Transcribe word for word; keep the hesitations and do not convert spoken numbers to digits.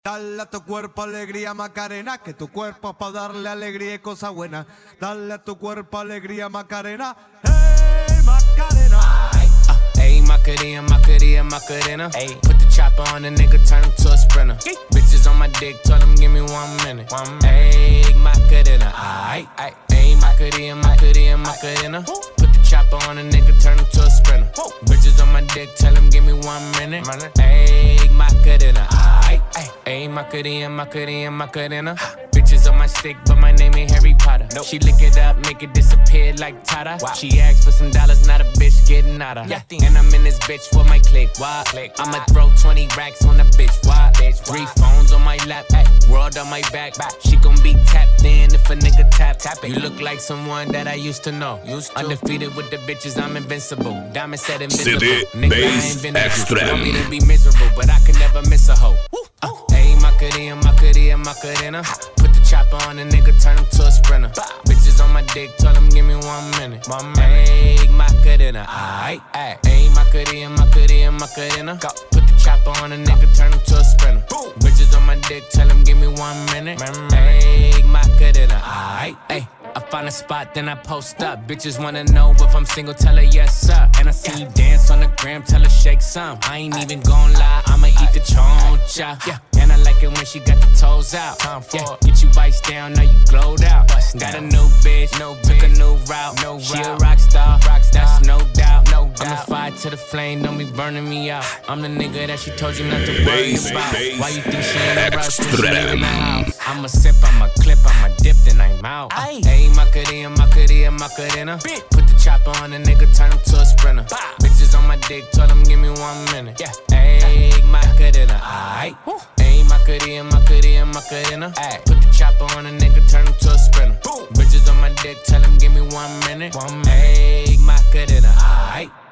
Dale a tu cuerpo alegría Macarena, que tu cuerpo es para darle alegría y cosas buenas. Dale a tu cuerpo alegría Macarena, hey Macarena. Uh, hey Macarena, Macarena, Macarena. Hey, put the chopper on the nigga, turn him to a sprinter. Hey. Bitches on my dick, tell him give me one minute. One minute. Hey Macarena, aight, aight. Hey Macarena, Macarena, Macarena. Put the chopper on the nigga, turn him to a sprinter. Whoa. Bitches on my dick, tell him give me one minute. Hey Macarena, aight, aight. Hey Macarena, Macarena, Macarena. Bitches on my stick, but my name ain't Harry Potter. Nope. She lick it up, make it disappear like Tata. Wow. She asked for some dollars, not a bitch getting out of. Yeah. And I'm in this bitch for my click. Why? Click. I'ma throw twenty racks on the bitch. Why? Bitch. Three phones on my lap, ay. World on my back. back. She gon' be tapped in if a nigga tap. tap it. You look like someone that I used to know. Used to. Undefeated with the bitches, I'm invincible. Diamond said invisible. C D Nigga, I ain't been Extreme. Want me to be miserable, but I could never miss a hoe. Uh, hey, Macarena, Macarena, Macarena. Put the chopper on the nigga, turn him to a sprinter. Bitches on my dick, tell him give me one minute. One minute. Hey, Macarena, aight, aight. Hey, Macarena, Macarena, Macarena. Put the chopper on the nigga, turn him to a sprinter. Bitches on my dick, tell him give me one minute. Hey, Macarena, aight, aight. I find a spot, then I post up. Bitches wanna know if I'm single, tell her yes, sir. And I see you dance on the gram, tell her shake some. I ain't even gon' lie, I'ma eat the choncha. Yeah. And I like it when she got the toes out. Yeah. Get you vice down, now you glowed out. Got a new bitch, no took a new route. No she route. A rock star, rock star, that's no doubt. No doubt. I'm the fire to the flame, don't be burning me out. I'm the nigga that she told you not to worry Base, about. base. Why you think she in a rush when she leaving the house? I'ma sip, I'ma clip, I'ma dip, then I'm out. Hey, Macarena, Macarena, Macarena. Put the chopper on the nigga, turn him to a sprinter. Bah. Bitches on my dick, tell him give me one minute. Yeah. Hey, Macarena, aight. Hey, Macarena, Macarena, Macarena. Ay. Put the chopper on the nigga, turn him to a sprinter. Boom. Bitches on my dick, tell him give me one minute. One minute. Hey, Macarena, aight.